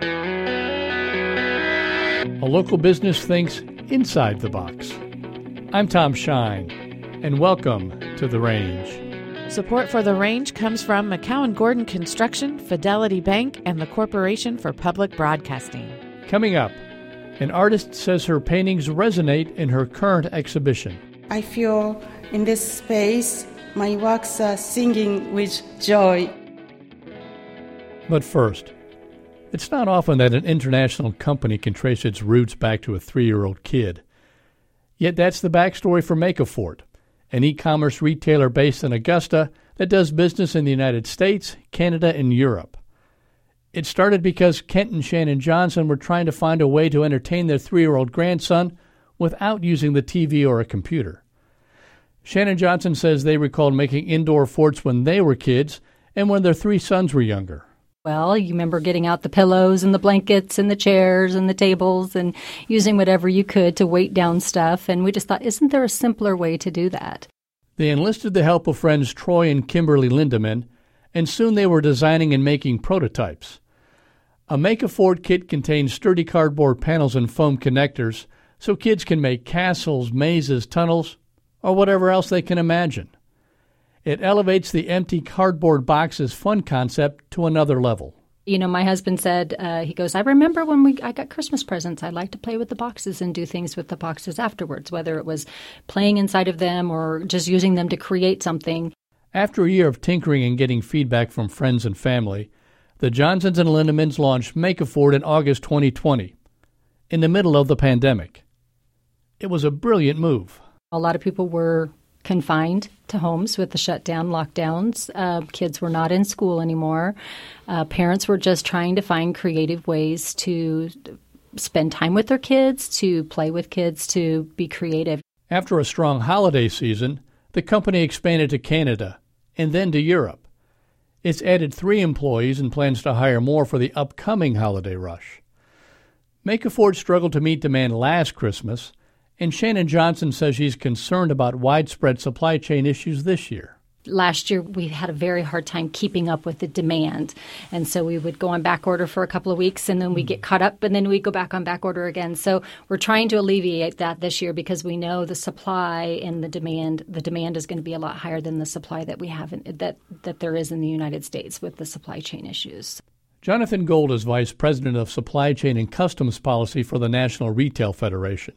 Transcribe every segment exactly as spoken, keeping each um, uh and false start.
A local business thinks inside the box. I'm Tom Shine, and welcome to The Range. Support for The Range comes from McCowan Gordon Construction, Fidelity Bank, and the Corporation for Public Broadcasting. Coming up, an artist says her paintings resonate in her current exhibition. I feel in this space, my works are singing with joy. But first, it's not often that an international company can trace its roots back to a three-year-old kid. Yet that's the backstory for Makefort, an e-commerce retailer based in Augusta that does business in the United States, Canada, and Europe. It started because Kent and Shannon Johnson were trying to find a way to entertain their three-year-old grandson without using the T V or a computer. Shannon Johnson says they recalled making indoor forts when they were kids and when their three sons were younger. Well, you remember getting out the pillows and the blankets and the chairs and the tables and using whatever you could to weight down stuff. And we just thought, isn't there a simpler way to do that? They enlisted the help of friends Troy and Kimberly Lindeman, and soon they were designing and making prototypes. A Make-A-Fort kit contains sturdy cardboard panels and foam connectors so kids can make castles, mazes, tunnels, or whatever else they can imagine. It elevates the empty cardboard boxes fun concept to another level. You know, my husband said, uh, he goes, I remember when we I got Christmas presents, I liked to play with the boxes and do things with the boxes afterwards, whether it was playing inside of them or just using them to create something. After a year of tinkering and getting feedback from friends and family, the Johnsons and Lindemans launched Make-A-Fort in August twenty twenty, in the middle of the pandemic. It was a brilliant move. A lot of people were confined to homes with the shutdown, lockdowns. Uh, kids were not in school anymore. Uh, parents were just trying to find creative ways to spend time with their kids, to play with kids, to be creative. After a strong holiday season, the company expanded to Canada and then to Europe. It's added three employees and plans to hire more for the upcoming holiday rush. Make-A-Fort struggled to meet demand last Christmas, and Shannon Johnson says she's concerned about widespread supply chain issues this year. Last year, we had a very hard time keeping up with the demand. And so we would go on back order for a couple of weeks, and then we get caught up, and then we go back on back order again. So we're trying to alleviate that this year because we know the supply and the demand, the demand is going to be a lot higher than the supply that we have, in, that, that there is in the United States with the supply chain issues. Jonathan Gold is Vice President of Supply Chain and Customs Policy for the National Retail Federation.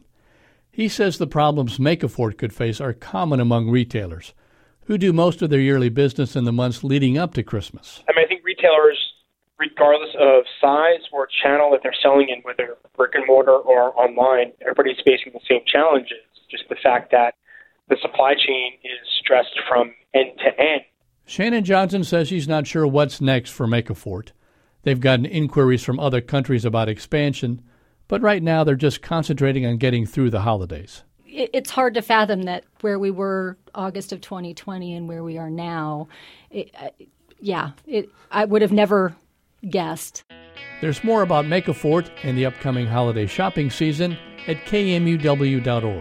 He says the problems Make-A-Fort could face are common among retailers, who do most of their yearly business in the months leading up to Christmas. I mean, I think retailers, regardless of size or channel that they're selling in, whether brick and mortar or online, everybody's facing the same challenges. Just the fact that the supply chain is stressed from end to end. Shannon Johnson says she's not sure what's next for Make-A-Fort. They've gotten inquiries from other countries about expansion, but right now they're just concentrating on getting through the holidays. It's hard to fathom that where we were August of twenty twenty and where we are now, it, uh, yeah, it, I would have never guessed. There's more about Make-A-Fort and the upcoming holiday shopping season at K M U W dot org.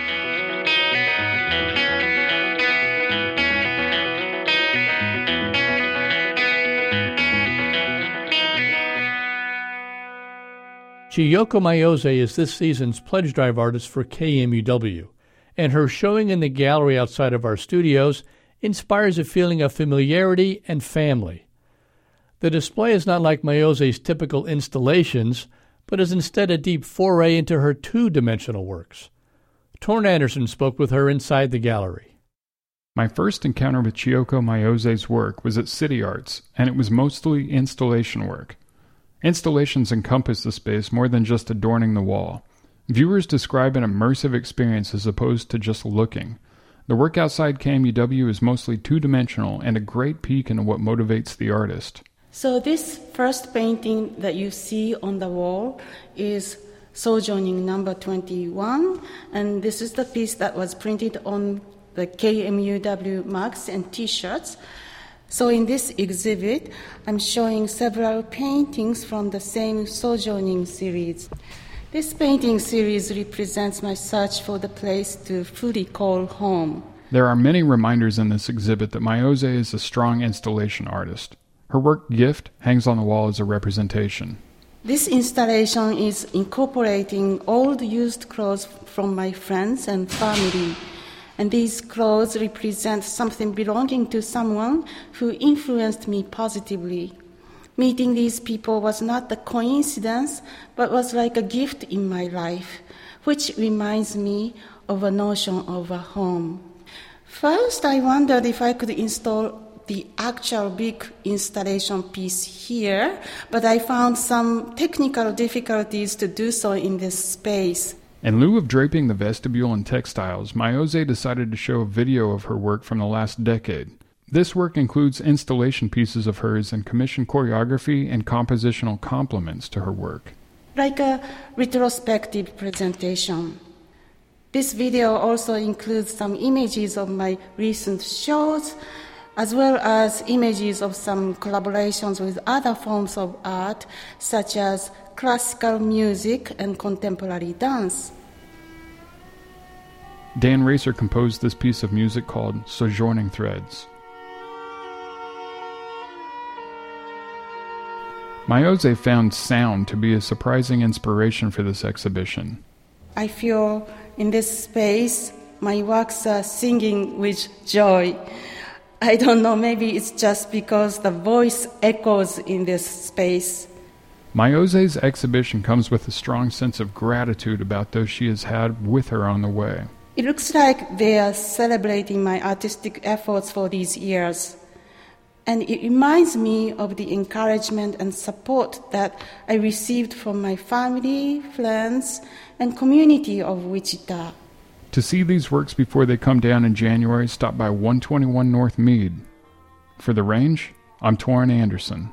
Chiyoko Mayose is this season's pledge drive artist for K M U W, and her showing in the gallery outside of our studios inspires a feeling of familiarity and family. The display is not like Mayose's typical installations, but is instead a deep foray into her two-dimensional works. Torn Anderson spoke with her inside the gallery. My first encounter with Chiyoko Mayose's work was at City Arts, and it was mostly installation work. Installations encompass the space more than just adorning the wall. Viewers describe an immersive experience as opposed to just looking. The work outside K M U W is mostly two-dimensional and a great peek into what motivates the artist. So this first painting that you see on the wall is Sojourning number twenty-one, and this is the piece that was printed on the K M U W mugs and T-shirts. So in this exhibit, I'm showing several paintings from the same Sojourning series. This painting series represents my search for the place to fully call home. There are many reminders in this exhibit that Mayose is a strong installation artist. Her work Gift hangs on the wall as a representation. This installation is incorporating old used clothes from my friends and family. And these clothes represent something belonging to someone who influenced me positively. Meeting these people was not a coincidence, but was like a gift in my life, which reminds me of a notion of a home. First, I wondered if I could install the actual big installation piece here, but I found some technical difficulties to do so in this space. In lieu of draping the vestibule in textiles, Mayose decided to show a video of her work from the last decade. This work includes installation pieces of hers and commissioned choreography and compositional complements to her work. Like a retrospective presentation. This video also includes some images of my recent shows, as well as images of some collaborations with other forms of art, such as classical music and contemporary dance. Dan Racer composed this piece of music called Sojourning Threads. Mayose found sound to be a surprising inspiration for this exhibition. I feel in this space my works are singing with joy. I don't know, maybe it's just because the voice echoes in this space. Mayose's exhibition comes with a strong sense of gratitude about those she has had with her on the way. It looks like they are celebrating my artistic efforts for these years. And it reminds me of the encouragement and support that I received from my family, friends, and community of Wichita. To see these works before they come down in January, stop by one twenty-one North Meade. For The Range, I'm Torrin Anderson.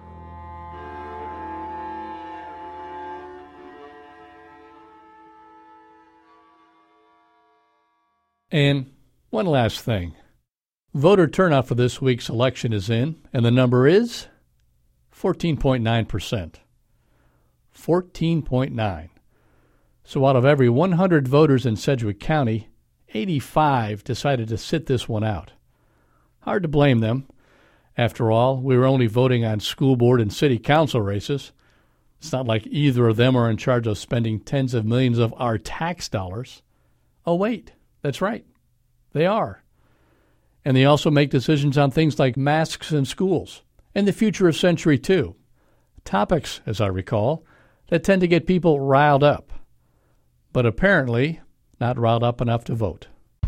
And one last thing. Voter turnout for this week's election is in, and the number is fourteen point nine percent. fourteen point nine. So out of every one hundred voters in Sedgwick County, eighty-five decided to sit this one out. Hard to blame them. After all, we were only voting on school board and city council races. It's not like either of them are in charge of spending tens of millions of our tax dollars. Oh, wait, that's right. They are. And they also make decisions on things like masks in schools and the future of Century two. Topics, as I recall, that tend to get people riled up. But apparently not riled up enough to vote.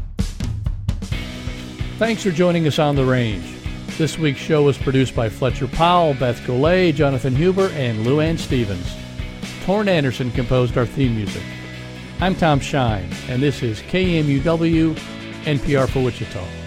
Thanks for joining us on The Range. This week's show was produced by Fletcher Powell, Beth Golay, Jonathan Huber, and Lou Ann Stevens. Torrin Anderson composed our theme music. I'm Tom Shine, and this is K M U W, N P R for Wichita.